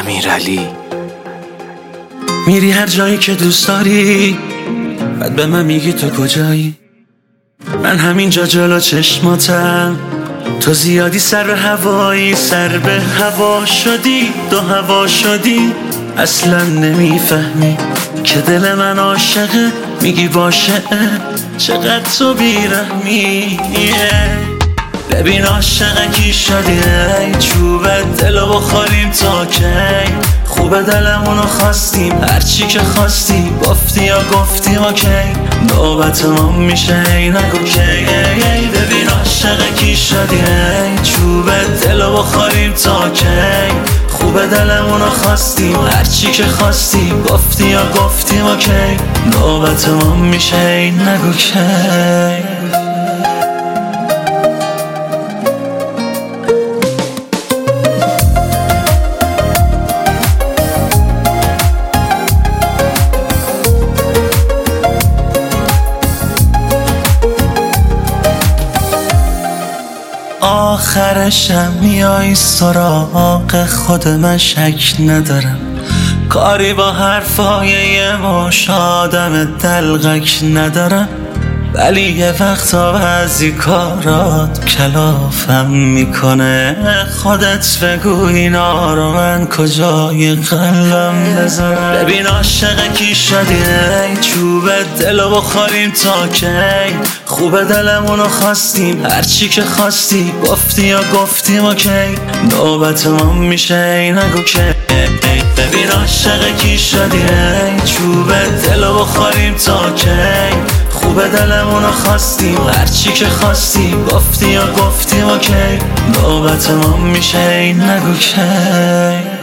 امیرعلی. میری هر جایی که دوست داری، بعد به من میگی تو کجایی. من همینجا جلو چشماتم، تو زیادی سر به هوایی، سر به هوا شدی، دو هوا شدی. اصلا نمیفهمی که دل من عاشقه، میگی باشه چقدر تو بیرحمی. ببین عاشق کی شدی، چوب دلو بخوریم تا کی. خوبه دلمونو خواستیم، هرچی که خواستی گفتی یا گفتیم اوکی. نوبت ما میشه نگو کی. ببین عاشق کی شدی، چوب دلو بخوریم تا کی. خوبه دلمونو خواستیم، هرچی که خواستی گفتی یا گفتیم اوکی. نوبت ما میشه نگو کی. آخرشم میای سراغ خود، من شک ندارم. کاری با حرفای یه مش آدم دلغک ندارم، ولی یه وقتا بعضی کارات کلافم میکنه. خودت بگو اینا رو من کجای قلبم بذارم. ببین عاشق کی شدی، چوب دلو بخوریم تا کی. خوبه دلمونو خواستیم، هرچی که خواستی گفتی یا گفتیم اوکی. نوبت ما میشه نگو کی. ببین عاشق کی شدی، چوب دلو بخوریم تا کی. خوبه دلمونو خواستیم، هرچی که خواستی گفتی یا گفتیم اوکی. نوبت ما میشه نگو کی.